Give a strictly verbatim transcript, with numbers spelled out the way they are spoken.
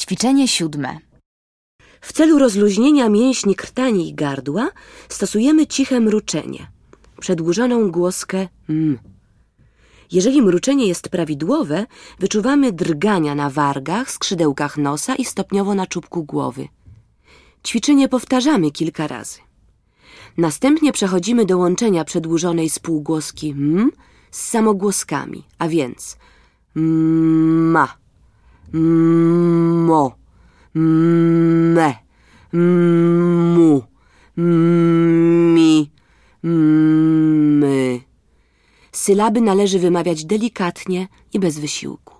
Ćwiczenie siódme. W celu rozluźnienia mięśni krtani i gardła stosujemy ciche mruczenie, przedłużoną głoskę m. Jeżeli mruczenie jest prawidłowe, wyczuwamy drgania na wargach, skrzydełkach nosa i stopniowo na czubku głowy. Ćwiczenie powtarzamy kilka razy. Następnie przechodzimy do łączenia przedłużonej spółgłoski m z samogłoskami, a więc ma, mo, me, mu, mi, my. Sylaby należy wymawiać delikatnie i bez wysiłku.